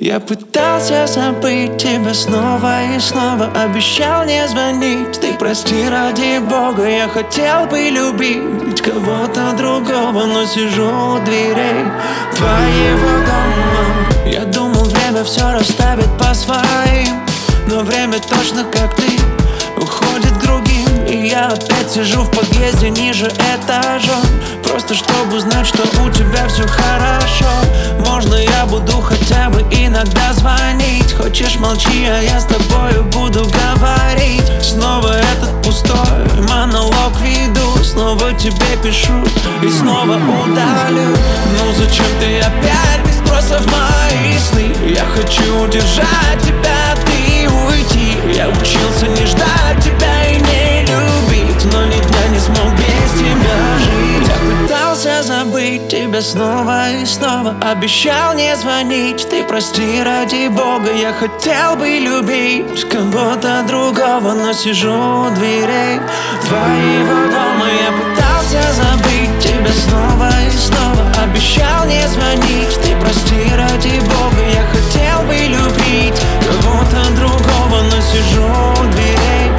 Я пытался забыть тебя снова и снова, обещал не звонить. Ты прости, ради Бога, я хотел бы любить кого-то другого, но сижу у дверей твоего дома. Я думал, время все расставит по своим, но время точно как ты уходит к другим. И я опять сижу в подъезде ниже этажом, просто чтобы узнать, что у тебя все хорошо. Можно я буду хотя бы иногда звонить? Хочешь, молчи, а я с тобою буду говорить. Снова этот пустой монолог веду, снова тебе пишу и снова удалю. Ну зачем ты опять без спроса в мои сны? Я хочу удержать тебя, ты уйти. Я учился не ждать тебя и не любить, но ни дня не смог без тебя жить. Я пытался забыть тебя снова и снова, обещал не звонить. Ты прости, ради Бога, я хотел бы любить кого-то другого, но сижу у дверей твоего дома. Я пытался забыть тебя снова и снова, обещал не звонить. Ты прости, ради Бога, я хотел бы любить кого-то другого, но сижу у дверей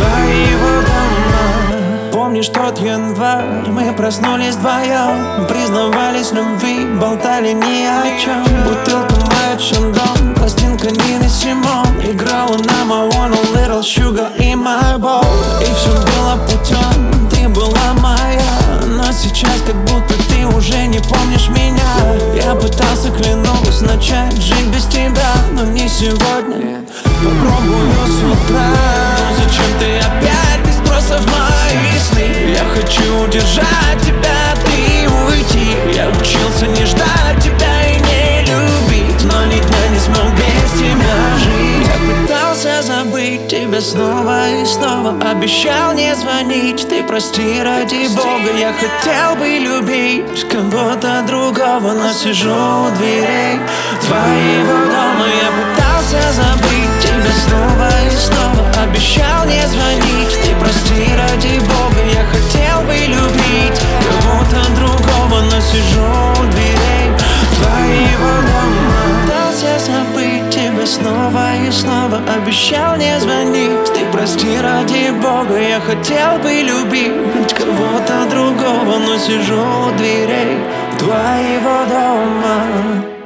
твоего дома. Помнишь тот январь, мы проснулись вдвоем, признавались в любви, болтали ни о чем. Бутылка Моët Chandon, пластинка Нины Симон, играла на My One Little Sugar и My Bowl. И все было путем, ты была моя, но сейчас как будто ты уже не помнишь меня. Я пытался, клянусь, начать жить без тебя, но не сегодня, попробую с утра. Но зачем ты опять без спроса в мои сны? Я хочу удержать тебя, ты уйти. Я учился не ждать тебя и не любить, но ни дня не смог без тебя жить. Я пытался забыть тебя снова и снова, обещал не звонить. Ты прости, ради Бога, я хотел бы любить кого-то другого, но сижу у дверей твоего дома. Я пытался забыть тебя снова и снова, обещал не звонить. Ты прости, ради Бога, я хотел бы любить кого-то другого, но сижу у дверей твоего дома. Пытался забыть тебя снова и снова, обещал не звонить. Ты прости, ради Бога, я хотел бы любить кого-то другого, но сижу у дверей твоего дома.